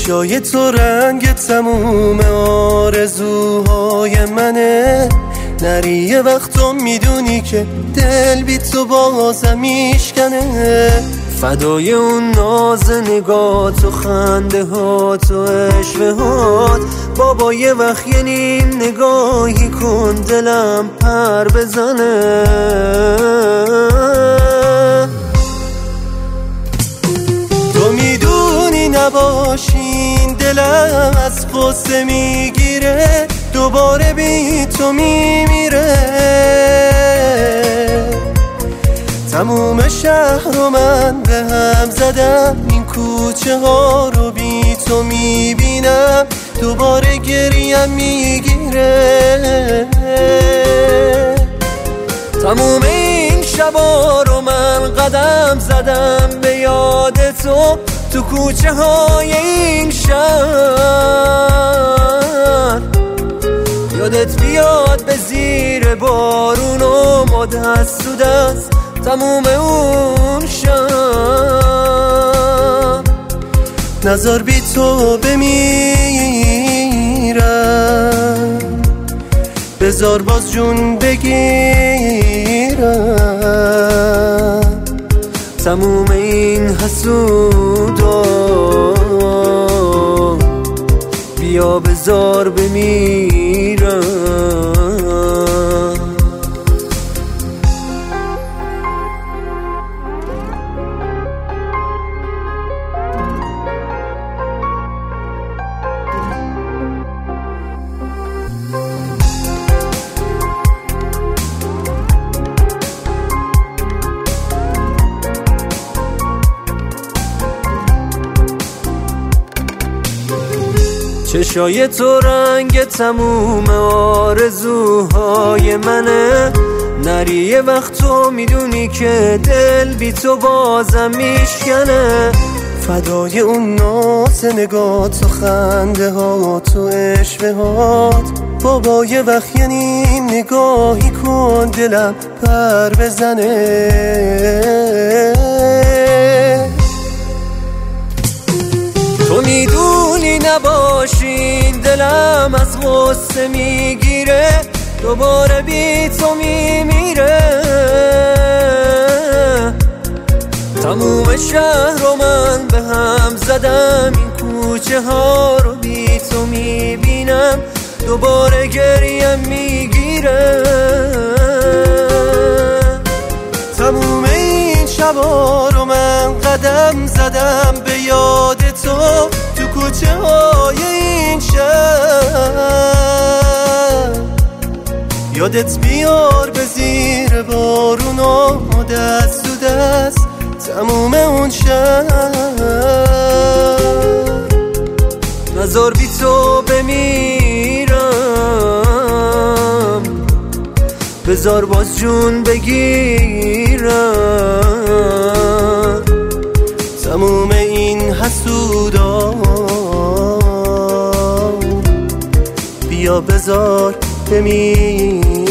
چشای تو رنگ تموم آرزوهای منه، نری یه وقتا میدونی که دل بی تو بازم میشکنه. فدای اون ناز نگات و خنده هات و عشوه هات، بابا یه وقت یه نیم نگاهی کن دلم پر بزنه. تو میدونی نباشین دلم از قصه میگیره، دوباره بی تو میمیره. تموم شهر رو من به هم زدم، این کوچه ها رو بی تو میبینم، دوباره گریم میگیره. تموم این شبا رو من قدم زدم به یاد تو کوچه های این شهر. یادت بیاد به زیر بارون و ما دست تو دست تموم اون شب. نظر بی تو بمیرم، بذار باز جون بگیرم. تموم این حسودا بیا بذار بمیرم. چشای تو رنگ تموم آرزوهای منه، نری یه وقت تو میدونی که دل بی تو بازم میشکنه. فدای اون ناز نگات و خنده هات و عشوه هات، بابا یه وقت یه نیم نگاهی کن دلم پر بزنه. تو میدونی نباشین دلم از غصه میگیره، دوباره بی تو میمیره. تموم شهر رو من به هم زدم، این کوچه ها رو بی تو میبینم، دوباره گریم میگیره. تموم این شبا رو من قدم زدم به یاد تو کوچه های این شهر. یادت بیار به زیر بارون و دست تو دست تموم اون شهر. نذار بی تو بمیرم، بذار باز جون بگیرم. تموم این حسودا بیا بذار بمیرم.